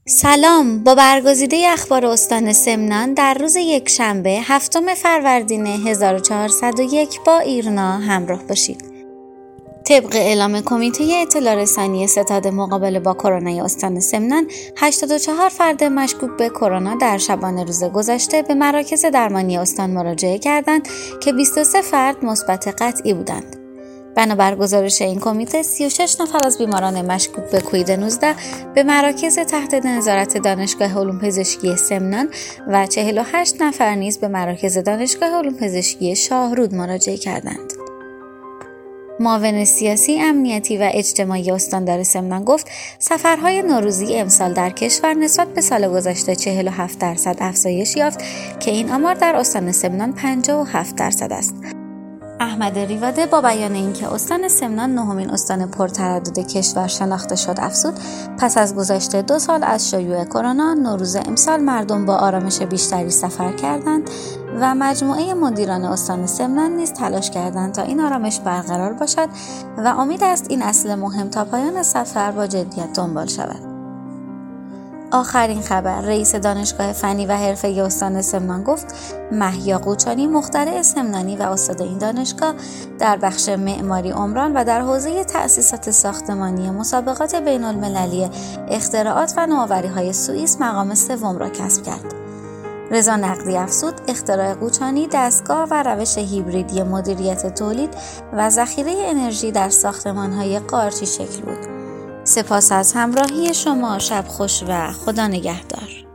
سلام، با برگزیده اخبار استان سمنان در روز یکشنبه 7 فروردین 1401 با ایرنا همراه باشید. طبق اعلام کمیته اطلاع رسانی ستاد مقابله با کرونا استان سمنان، 84 فرد مشکوک به کرونا در شبانه روز گذشته به مراکز درمانی استان مراجعه کردند که 23 فرد مثبت قطعی بودند. بنابر گزارش این کمیته، 36 نفر از بیماران مشکوک به کووید 19 به مراکز تحت نظارت دانشگاه علوم پزشکی سمنان و 48 نفر نیز به مراکز دانشگاه علوم پزشکی شاهرود مراجعه کردند. معاون سیاسی، امنیتی و اجتماعی استاندار سمنان گفت سفرهای نوروزی امسال در کشور نسبت به سال گذشته 47% افزایش یافت که این آمار در استان سمنان 57% است. احمد ریواده با بیان اینکه استان سمنان نهمین استان پرتردد کشور شناخته شد افزود پس از گذشت 2 سال از شیوع کرونا، نوروز امسال مردم با آرامش بیشتری سفر کردند و مجموعه مدیران استان سمنان نیز تلاش کردند تا این آرامش برقرار باشد و امید است این اصل مهم تا پایان سفر با جدیت دنبال شود. آخرین خبر: رئیس دانشگاه فنی و حرفه‌ای استان سمنان گفت محیا قوچانی، مخترع سمنانی و استاد این دانشگاه، در بخش معماری عمران و در حوزه تأسیسات ساختمانی مسابقات بین‌المللی اختراعات و نوآوری‌های سوئیس مقام 3 را کسب کرد. رضا نقدی افزود اختراع قوچانی دستگاه و روش هیبریدی مدیریت تولید و ذخیره انرژی در ساختمان‌های قارچی شکل بود. سپاس از همراهی شما. شب خوش و خدا نگهدار.